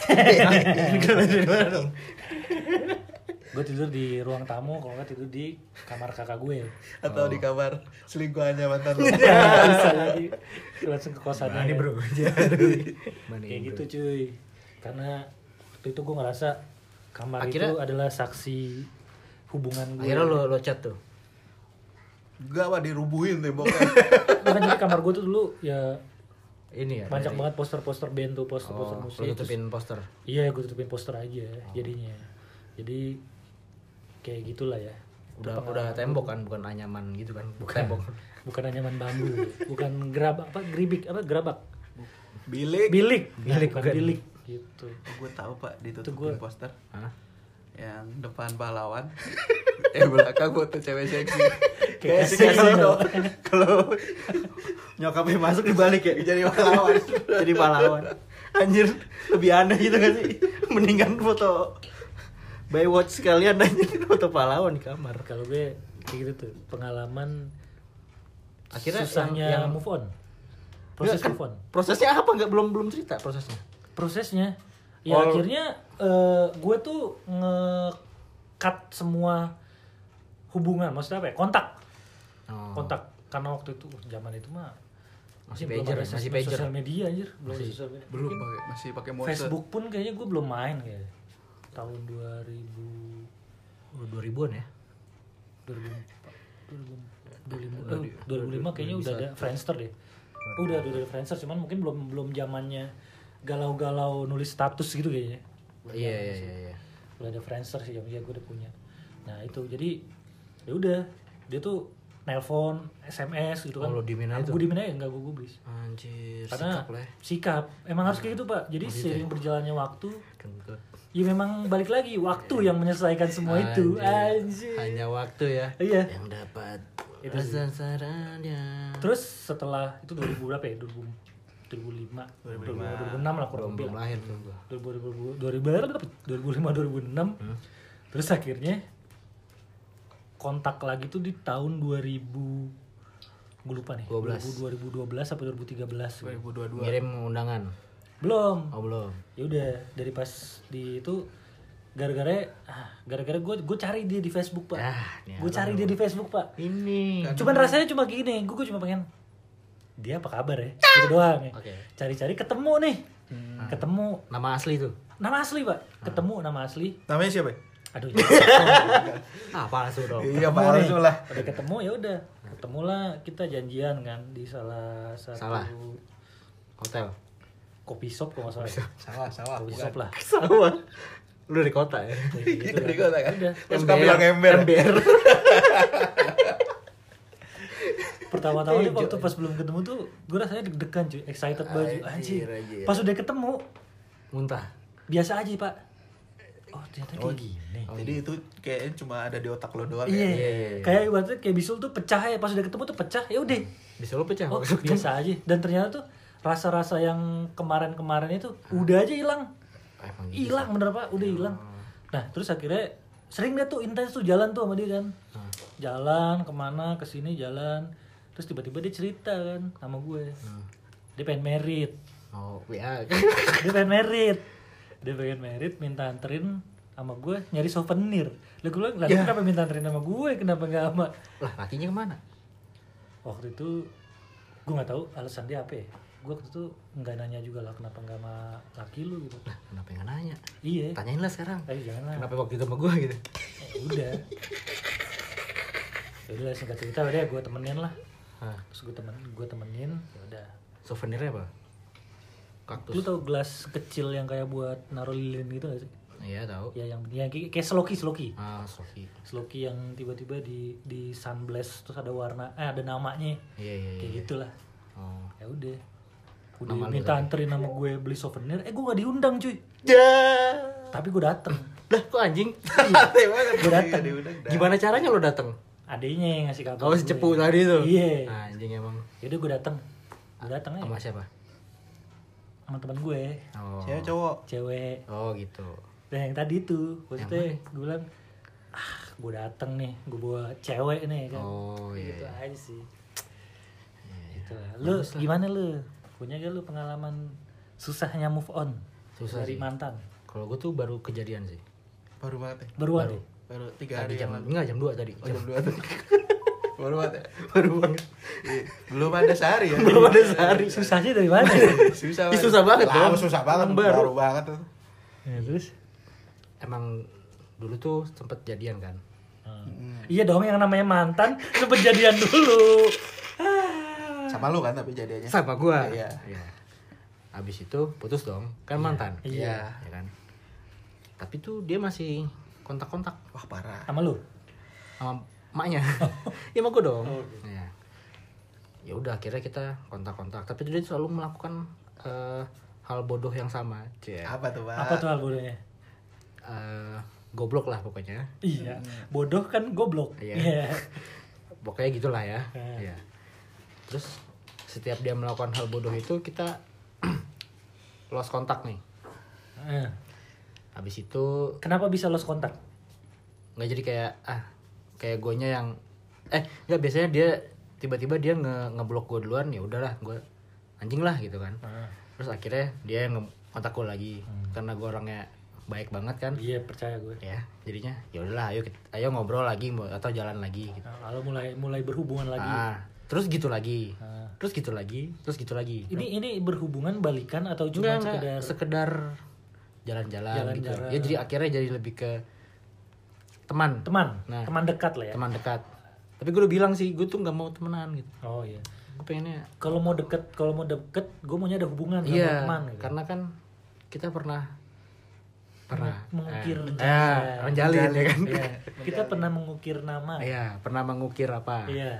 Gue tidur di ruang tamu, kalau nggak tidur di kamar kakak gue. Atau Oh. di kamar selingkuhannya mantan lo. Bisa lagi langsung ke kosannya. Mani ya. bro. Mani, Kayak bro. gitu cuy. Karena waktu itu gue ngerasa kamar Akhirnya- itu adalah saksi hubungan gue. Akhirnya lo lo chat tuh. Enggak, Pak, dirubuhin temboknya. Bukan, jadi kamar gue tuh dulu ya Ini ya. banyak dari- banget poster-poster band tuh, poster-poster Oh, musik. lo Terus- tutupin poster. Iya, gue tutupin poster aja jadinya. Jadi kayak gitulah ya. Itu Udah pengalaman udah tembok kan, bukan anyaman gitu kan. Bukan tembok. Bukan anyaman bambu, bukan gerabak apa geribik apa gerabak. Bilik. Bilik, Bilik, bukan bukan. bilik gitu. Gue tahu, Pak, ditutupin gua- poster Hah? yang depan pahlawan. eh belakang foto cewek seksi. Kayak si kasino. kalau kalau nyokapnya masuk dibalik ya jadi pahlawan. Jadi pahlawan. Anjir, lebih aneh gitu gak sih? Mendingan foto Baywatch sekalian anjir foto pahlawan di kamar. Kalau gue kayak gitu tuh pengalaman Akhirnya susahnya yang- yang- move on. Proses Nggak, kan move on. Prosesnya apa? Enggak belum belum cerita prosesnya. Prosesnya ya Oh. akhirnya eh, gue tuh nge-cut semua hubungan, maksudnya apa ya? Kontak. Oh. Kontak karena waktu itu zaman itu mah Masih belum pager, ada masih sosial- pager. sosial media anjir, belum ada Masih. sosial media. Belum Mungkin pakai, masih pakai Morse. Facebook pun kayaknya gue belum main kayak tahun dua ribu Oh, dua ribuan ya? dua ribu empat, dua ribu dua ribu lima, eh, dua ribu lima kayaknya udah ada Friendster deh. Udah udah ada Friendster, cuman mungkin belum belum zamannya galau-galau nulis status gitu kayaknya. Iya iya iya iya. Udah ada Friendster sih, ya gue udah punya. Nah itu jadi ya udah dia tuh nelpon, S M S gitu kan. Oh, lo diemin aja tuh? Gue diemin aja, enggak gue gubris. Anjir, Karena sikap lah ya. sikap, emang harus kayak gitu pak. Jadi gitu seiring berjalannya waktu, Kentut. ya memang balik lagi waktu yang menyelesaikan semua itu. Anjir. Anjir. Hanya waktu ya. Iya. Yang dapat Itu sih. sasarannya. Terus setelah itu dua ribu berapa ya? dua ribu dua ribu lima, dua ribu lima, dua ribu enam lah kurang belum lebih. belum lah. lahir belum gua. dua ribu dua ribu dua ribu lima dua ribu enam. Hmm. Terus akhirnya kontak lagi tuh di tahun dua ribu, gue lupa nih, dua belas. dua ribu dua belas sampai dua ribu tiga belas. dua ribu dua puluh dua. Ngirim undangan. Belum. Oh belum. Ya udah dari pas di itu gara-gara ah, gara-gara gue gue cari dia di Facebook pak. Ah, ini Gue abang cari lu. dia di Facebook pak. Ini. Cuman rasanya cuma gini, gue cuma pengen dia apa kabar ya, gitu doang ya. Oke. Cari-cari ketemu nih, ketemu Nama asli tuh. nama asli pak, ketemu nama asli. Namanya siapa? Ya? Aduh, Ah, palsu dong. Iya, ketemu palsu nih. lah. Udah ketemu ya udah, ketemulah kita janjian kan di salah satu Salah. Hotel. kopi shop kalau nggak salah. Salah, salah. Kopi bukan. shop lah. Sama. Lu dari kota ya? Gitu Dari kan. kota kan? Udah. Terus suka bilang ember. Ember. Pertama-tama nih Hijau. waktu pas belum ketemu tuh gue rasanya deg-degan cuy, excited banget cuy. Anjir, Anjir. anjir. Pas udah ketemu Muntah. biasa aja pak. Oh ternyata kayak Oh, gini. Jadi itu kayaknya cuma ada di otak lo doang Iya. ya. Iya. Kayak ibaratnya kayak bisul tuh pecah ya, pas udah ketemu tuh pecah. Ya udah. Bisa lu pecah. Oh, waktu itu. biasa aja. Dan ternyata tuh rasa-rasa yang kemarin-kemarin itu udah aja hilang. Ah, emang gitu Hilang bener pak, udah hilang. Nah terus akhirnya sering dia tuh intens tuh jalan tuh sama dia kan. Hmm. Jalan kemana kesini jalan. Terus tiba-tiba dia cerita kan sama gue. Hmm. Dia pengen merit. Oh, W A. Dia pengen merit. Dia pengen merit, minta anterin sama gue nyari souvenir. Lah gue bilang, lah dia Ya. kenapa minta anterin sama gue, kenapa gak sama? Lah, lakinya kemana? Waktu itu gue nggak tahu alasan dia apa ya. Gue waktu itu nggak nanya juga lah kenapa nggak sama laki lu gitu. Lah, kenapa nggak nanya? Iya. Tanyain lah sekarang. Ayo jangan lah. Kenapa waktu itu sama gua gitu? Ya udah. Ya udah singkat cerita udah gue temenin lah. Hah, Terus gue temen gue temenin. Ya udah. souvenirnya apa? Kaktus. Lu tau gelas kecil yang kayak buat naruh lilin gitu gak sih? Iya, tahu. Ya yang yang kayak, kayak sloki sloki. Ah, Sofi. Sloki yang tiba-tiba di di sunblast terus ada warna eh ada namanya. Iya, iya, Kayak iya. gitulah. Oh. Ya udah. Udah Nama lu minta tadi. anterin sama gue beli souvenir. Eh gue gak diundang cuy. Ya. Tapi gue dateng. Lah, kok anjing? Aneh banget. Gue dateng. Iya, diundang, dah. Gimana caranya lo datang? Adenya yang ngasih kabar. Oh, si gue. cepu tadi tuh. Iya. Anjing emang. Yaudah gue dateng. Gue datang Sama aja siapa? sama teman gue, Oh. Cewek cowok. cewek. Oh gitu. Dan yang tadi itu, maksudnya gue bilang, ah gue dateng nih, gue bawa cewek nih kan. Oh iya. Gitu iya. aja sih. Gitu. Lu gimana lu? Punya gak lu pengalaman susahnya move on Susah dari sih. mantan? Kalau gue tuh baru kejadian sih. Baru banget ya. Baru Baru. ada? Baru tiga Tadi hari jam yang lalu. enggak jam dua tadi. Oh jam dua tadi. Baru banget ya? Baru banget. Iya. Belum ada sehari ya. Belum ada sehari. Susahnya dari mana? Susah Ih, susah banget Lah, dong. susah banget. Emang Baru, baru. banget tuh. Ya, terus? Emang dulu tuh sempet jadian kan. Hmm. Iya dong, yang namanya mantan sempet jadian dulu. Ah. Sama lu kan tapi jadiannya. Sama gua. Iya. Iya. Habis itu putus dong. Kan mantan. Iya. Ya kan. Tapi tuh dia masih kontak-kontak Wah parah. Sama lu? sama maknya. Ya sama gua dong. Ya. Ya udah akhirnya kita kontak-kontak. Tapi dia selalu melakukan eh, hal bodoh yang sama. Cie. Apa tuh pak? Apa tuh hal bodohnya? Eh, goblok lah pokoknya. Iya, bodoh kan goblok. Iya. Iya. Pokoknya gitulah ya. Eh. Iya. Terus setiap dia melakukan hal bodoh itu kita lost kontak nih. Eh. Habis itu Kenapa bisa lost kontak? nggak jadi kayak ah kayak guanya yang eh nggak biasanya dia tiba-tiba dia nge ngeblok gue duluan, ya udahlah gue anjing lah gitu kan. Ah. Terus akhirnya dia yang kontak gue lagi karena gue orangnya baik banget kan. Iya, percaya gue. Ya jadinya ya udahlah ayo kita- ayo ngobrol lagi atau jalan lagi gitu. Nah, lalu mulai mulai berhubungan lagi. Ah, terus gitu lagi. Ah. Terus gitu lagi, terus gitu lagi. Ini ini berhubungan balikan atau cuma Enggak, enggak, sekedar sekedar jalan-jalan gitu. Jalan-jalan. Ya jadi akhirnya jadi lebih ke teman, teman, Nah. teman dekat lah ya. teman dekat. Tapi gue udah bilang sih, gue tuh nggak mau temenan gitu. Oh iya. Gue pengennya, Kalau mau deket, kalau mau deket, gue maunya ada hubungan sama iya, teman. Gitu. karena kan kita pernah pernah Mengukir eh, rencana. eh, menjalin ya kan. Iya. Kita pernah mengukir nama. Iya, pernah mengukir apa. Iya.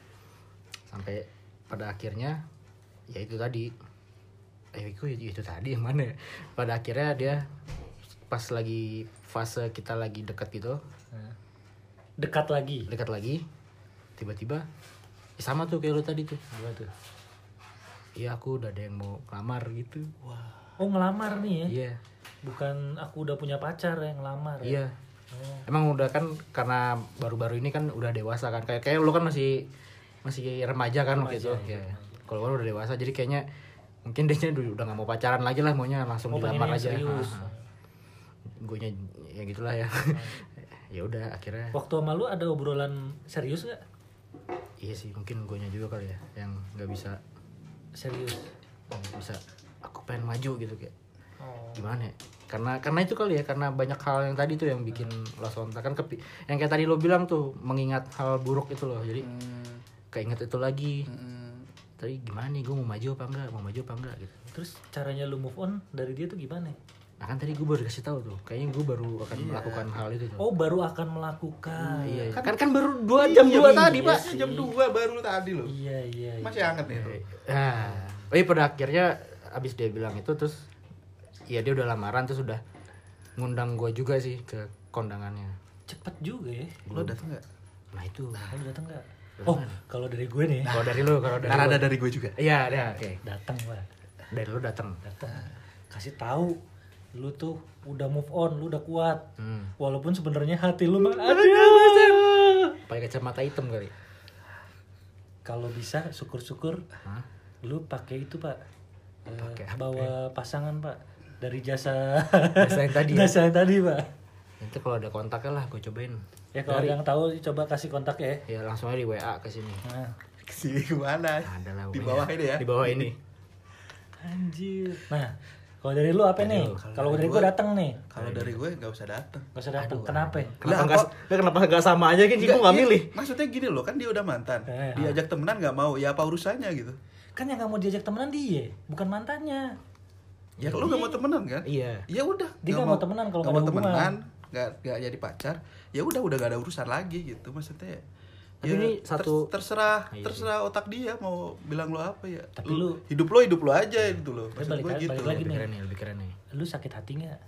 Sampai pada akhirnya ya itu tadi. Eh itu, itu tadi yang mana ya? Pada akhirnya dia pas lagi fase kita lagi dekat gitu, Nah. Dekat lagi. dekat lagi, tiba-tiba ya sama tuh kayak lu tadi tuh. Apa tuh? Iya aku udah ada yang mau lamar gitu. Oh ngelamar nih ya? Iya, Bukan aku udah punya pacar yang ngelamar ya? iya. Oh. Emang udah kan karena baru-baru ini kan udah dewasa kan. Kayak kayak lu kan masih masih remaja kan waktu itu. Remaja, Ya. Kalau lu udah dewasa jadi kayaknya mungkin dia udah nggak mau pacaran lagi lah, maunya langsung Oh, dilamar pengennya aja. serius. Gue nya ya gitulah ya. Ya udah akhirnya Waktu sama lu ada obrolan serius gak? iya sih mungkin gue nya juga kali ya yang nggak bisa Serius. nggak bisa aku pengen maju gitu kayak Oh. gimana ya, karena karena itu kali ya, karena banyak hal yang tadi tuh yang bikin lost kontak kan, kepi yang kayak tadi lo bilang tuh mengingat hal buruk itu loh, jadi Hmm, keinget itu lagi. hmm. Tapi gimana nih gue mau maju apa enggak, mau maju apa enggak gitu. Terus caranya lu move on dari dia tuh gimana? Nah kan tadi gue baru dikasih tahu tuh, kayaknya gue baru akan melakukan hal itu tuh. Oh baru akan melakukan. Iya, kan kan baru dua jam dua Iya, tadi iya pak. sih, jam dua baru tadi loh. Iya iya. iya. Masih hangat nih. Nah, oh iya pada akhirnya abis dia bilang itu terus, ya dia udah lamaran terus udah ngundang gue juga sih ke kondangannya. Cepet juga ya. Lo datang nggak? Nah itu. Lu datang nggak? Oh kalau dari gue nih. Kalau dari lu, kalau dari Ntar lu. ada dari gue juga. Iya, ada. Oke. Datang pak. Dari lu datang. Datang. Kasih tahu. Lu tuh udah move on, lu udah kuat. Hmm. Walaupun sebenarnya hati lu mah aduh. Pakai kacamata hitam kali. Kalau bisa syukur-syukur Hah? lu pakai itu pak. Eh, Pakai apa bawa pasangan pak dari jasa Jasa yang tadi ya? jasa yang tadi pak. Nanti kalau ada kontaknya lah gue cobain. Ya kalau ada yang tahu coba kasih kontak ya. Ya langsung aja di W A ke sini. Nah, Kesini kemana? Ada lah. Di pokoknya. bawah ini ya. Di bawah ini. anjir. Nah, kalau dari lu apa nih? Kalau dari gue datang nih. Kalau dari gue nggak usah datang. Gak usah datang. Kenapa? Kenapa Lah, enggak apa- kenapa enggak sama aja kan gue enggak iya, milih. Maksudnya gini loh, kan dia udah mantan. Eh, Diajak temenan nggak mau, ya apa urusannya gitu? Kan yang gak mau diajak temenan dia, bukan mantannya. Ya kalau lu nggak mau temenan kan? Iya. Ya udah. Dia nggak mau temenan kalau nggak nggak mau ada hubungan. temenan, nggak nggak jadi pacar. Ya udah udah gak ada urusan lagi gitu maksudnya. Tapi Ya, ini ter- satu- terserah Iya sih. terserah otak dia mau bilang lo apa ya. Tapi lu- hidup lo hidup lo aja gitu loh. Tapi Maksud balik gue lagi- gitu. balik lagi Lebih nih. keren nih, lebih keren nih. Lu sakit hati nggak?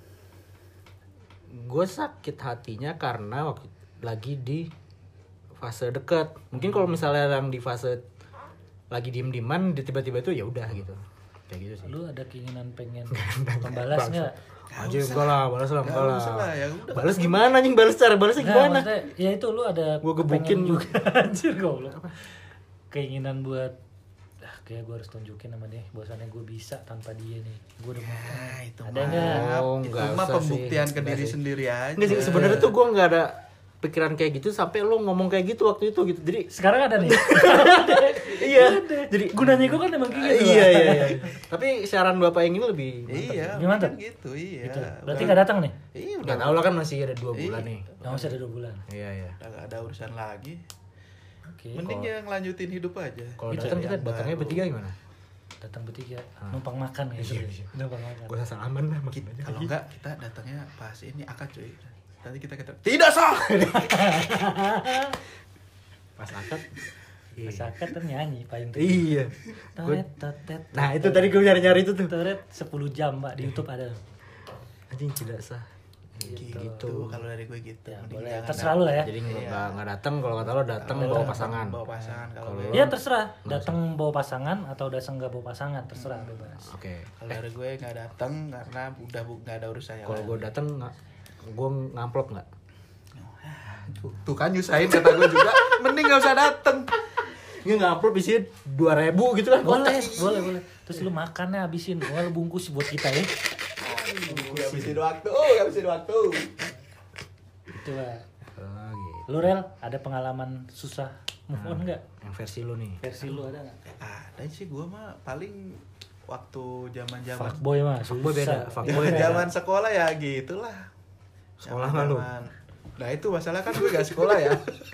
Gue sakit hatinya karena waktu lagi di fase dekat. Mungkin kalau misalnya yang di fase lagi diem-dieman di tiba-tiba itu ya udah gitu. Kayak gitu sih. Lu ada keinginan pengen membalas nggak? Anjir enggak lah, balas lah, Nggak enggak usah lah, lah. ya udah. Balas gimana anjing? Balas cara balasnya Nggak, gimana? maksudnya, ya itu lu ada Gua gebukin pengen juga anjir goblok. Keinginan buat ah, kayak gue harus tunjukin sama dia bahwasannya gue bisa tanpa dia nih. Gue udah mau. Nah, itu Ada mah. nggak? Oh, itu nggak mah usah pembuktian sih. ke Nggak diri sih. sendiri aja. Enggak sih, sebenarnya tuh gue nggak ada pikiran kayak gitu sampai lo ngomong kayak gitu waktu itu gitu. Jadi Sekarang ada nih. iya, jadi Gunanya gue kan emang kayak gitu. iya iya iya. Tapi saran Bapak yang ini lebih mantap. Iya, Gimana kan tuh? gitu, iya. Gitu. Berarti Udah- nggak datang nih? Iya, udah Nggak tahu lah kan masih ada dua bulan Iya. nih. Yang masih ada dua bulan. Iya iya. udah gak ada urusan lagi. Oke. Mending yang lanjutin hidup aja. Kalau Gitu datang ya, kita yang datangnya baru. bertiga gimana? Datang bertiga, numpang makan ya. Iya, iya. Numpang makan. Gue rasa aman lah makin Kita- aja. Kalau enggak kita datangnya pas ini akad cuy. Tadi kita kata tidak sah. Pas akad. Masyarakat kan nyanyi paling tuh. Iya. Toret, totet, Nah itu tadi gue nyari-nyari itu tuh. Toret sepuluh jam pak di YouTube ada. Anjing tidak sah. Gitu. Gitu. Kalau dari gue gitu. Ya, Mending boleh. jangan Terserah lu lah ya. Jadi nggak Iya. nggak datang kalau kata lo datang Kalau bawa datang, pasangan. Bawa pasangan kalau Kalau- gue. Ya terserah, datang bawa pasangan atau datang nggak bawa pasangan terserah bebas. Oke. Kalau dari gue nggak datang karena udah bu- nggak ada urusannya. Kalau lagi. gue datang nggak, gue ngamplop nggak? tuh, tuh kan nyusahin kata gue juga. Mending nggak usah datang. Nggak ngamplop isinya dua ribu gitu lah. Boleh, boleh, boleh. Terus lu makannya habisin, gua lu bungkus buat kita ya. Gue habisin waktu. Oh, habisin waktu. Itu pak. Oh, gitu. Lu Rel, ada pengalaman susah move on nggak? Yang versi lo nih. Versi lu ada nggak? Ada sih gue mah paling waktu zaman-zaman Fuckboy mah Fuckboy beda, susah. fuckboy beda. zaman sekolah ya gitulah. Sekolah mah lu. Zaman- Nah itu masalah kan gue gak sekolah ya.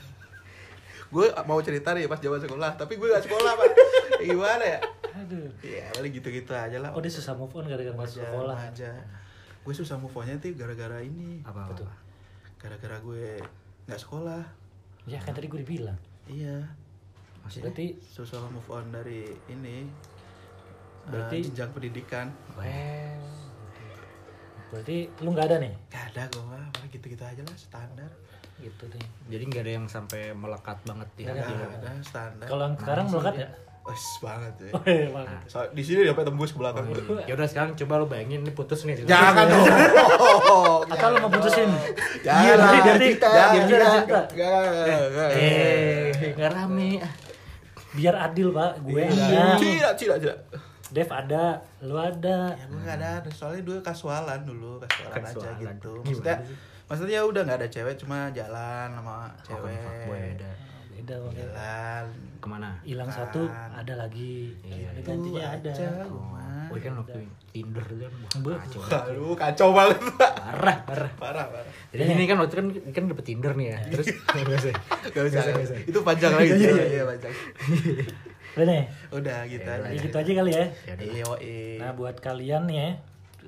Gue mau cerita nih pas zaman sekolah, tapi gue gak sekolah pak. Gimana ya? Aduh. Ya paling gitu-gitu aja lah. Oh dia susah move on gara-gara masuk sekolah. aja. Gue susah move on-nya tuh gara-gara ini. Apa Betul. tuh? Gara-gara gue gak sekolah. Ya kan tadi gue dibilang. Iya. Berarti Susah move on dari ini. Berarti- eh, jenjang pendidikan. Well, berarti lu nggak ada nih? Gak ada gue mah, paling gitu-gitu aja lah standar. Gitu deh. Jadi nggak ada yang sampai melekat banget di Nggak hati Gak lo. ada standar. Kalau yang sekarang melekat ya? Wes banget ya. Oh iya bang. So, di sini sampai tembus ke belakang. Ya udah sekarang coba lo bayangin ini putus nih. Jangan dong. Atau lu mau putusin? Jangan. Iya, berarti- berarti- Jangan. biar dia ada cerita. Jangan. Eh, nggak rame. Biar adil pak, gue Iya. ada, Tidak, tidak, tidak. Dev ada, lu ada. Ya gue gak ada, soalnya dulu kasualan dulu, kasualan, aja Kasualan. gitu. Gimana Maksudnya, sih? maksudnya udah gak ada cewek, cuma jalan sama cewek. Fuckboy ada. Beda bang. Jalan. Kemana? Hilang Kan. satu, ada lagi. Iya, Ada iya. gantinya ada. aja, Oh, gua. oh kan waktu Tinder itu kan wah, Be- kacau. Aduh, kacau banget. Parah, parah. Parah, parah. Jadi ini kan waktu kan kan dapet Tinder nih ya. Terus nggak usah. Gak usah, itu panjang lagi. Iya, iya, Iya, panjang. Udah nih, Udah gitu Ya, aja. jadi gitu aja kali ya. Ya udah. Iya, iya. Nah buat kalian nih ya,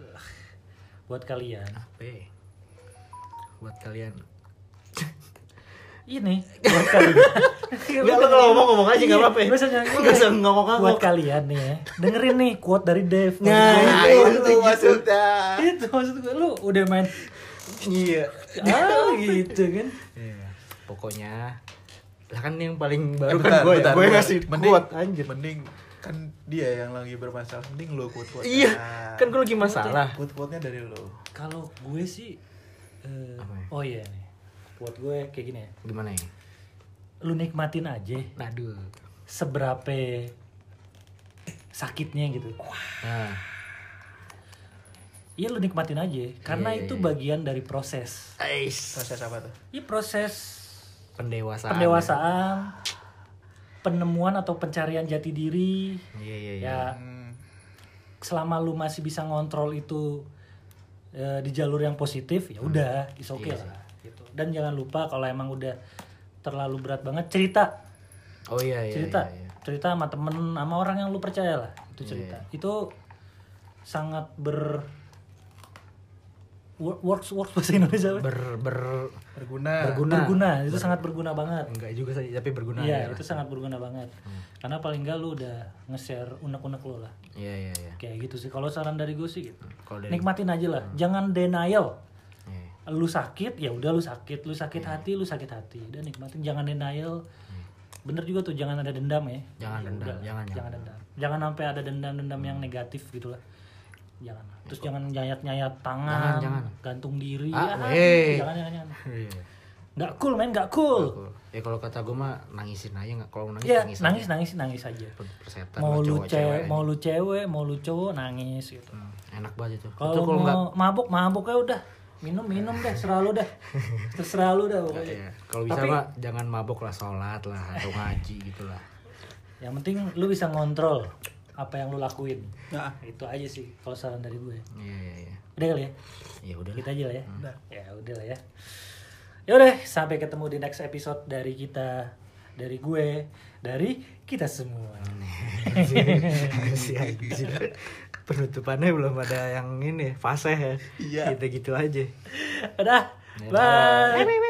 buat kalian, Apa? ya? Buat kalian. ini buat kalian. Enggak lo kalau ngomong ngomong aja enggak apa-apa. Gak usah nyanyi. Enggak usah ngomong-ngomong. Buat kalian nih ya, dengerin nih quote dari Dev. Nah, Nah, itu, itu maksudnya. Itu maksud gue, lu udah main Iya. ah gitu kan. Iya. Pokoknya lah kan yang paling Eh, baru bentar, kan gue bentar, gue bentar. ngasih mending, kuat anjir. Mending kan dia yang lagi bermasalah, mending lu kuat-kuat. Iya, kan gue lagi masalah. Kuat-kuatnya dari lu. Kalau gue sih, eh, Apa ya? oh iya nih, buat gue kayak gini ya, Gimana ya? lu nikmatin aja Aduh. seberapa sakitnya gitu. Nah, Iya lu nikmatin aja, karena Iya, iya, itu iya. bagian dari proses. Ais. Proses apa tuh? Ini proses Pendewasaan. pendewasaan, penemuan atau pencarian jati diri. Iya iya iya. Ya Hmm. selama lu masih bisa ngontrol itu eh, di jalur yang positif, ya udah, is okay Iya lah. Gitu. Dan jangan lupa kalau emang udah terlalu berat banget, cerita, Oh iya iya. cerita, iya, iya. cerita sama temen, sama orang yang lu percaya lah, itu Iya, cerita. iya. Itu sangat ber Wor- works works bahasa Indonesia apa? Ber ber Berguna. Berguna. berguna, itu sangat berguna banget. enggak juga sih, tapi berguna. Iya, ya. itu sangat berguna banget. Karena paling enggak lu udah nge-share unek-unek lu lah. Iya iya iya. Kayak gitu sih. Kalau saran dari gue sih gitu. Kalau dari Nikmatin aja lah. Jangan denial. Iya. Lu sakit, ya udah lu sakit. Lu sakit hati, lu sakit hati. Dan nikmatin, jangan denial. bener juga tuh, jangan ada dendam ya. Jangan Ya dendam, udah, jangan, jangan jangan. dendam. Jangan sampai ada dendam-dendam yang negatif gitu lah. Jangan. Terus jangan nyayat-nyayat tangan, Jangan, jangan. gantung diri. Ah, ya, weh. jangan, jangan, jangan. Iya. Nggak cool men, nggak cool. Ya kalau kata gue mah nangisin aja nggak, kalau nangis Iya, nangis, nangis, aja. nangis, nangis aja. Persetan Mau lah lu cowok, cewek, cewek mau aja. lu cewek, mau lu cowok nangis gitu. Hmm, enak banget itu. Itu Kalau kalau mau nggak mabuk, mabuk ya udah. Minum, minum deh, serah lu dah. Terserah lu dah pokoknya. Iya. Kalau bisa Tapi- mah jangan mabok lah, sholat lah atau ngaji gitu lah. Yang penting lu bisa ngontrol apa yang lu lakuin. Nah, Itu aja sih kalau saran dari gue. Iya iya iya. Udah kali ya? Ya udah. Kita aja lah ya. Udah. Ya udah lah ya. Ya udah, sampai ketemu di next episode dari kita, dari gue, dari kita semua. Si anjing. Penutupannya belum ada yang ini fase ya. Iya. Gitu-gitu aja. Udah. Ya, Bye.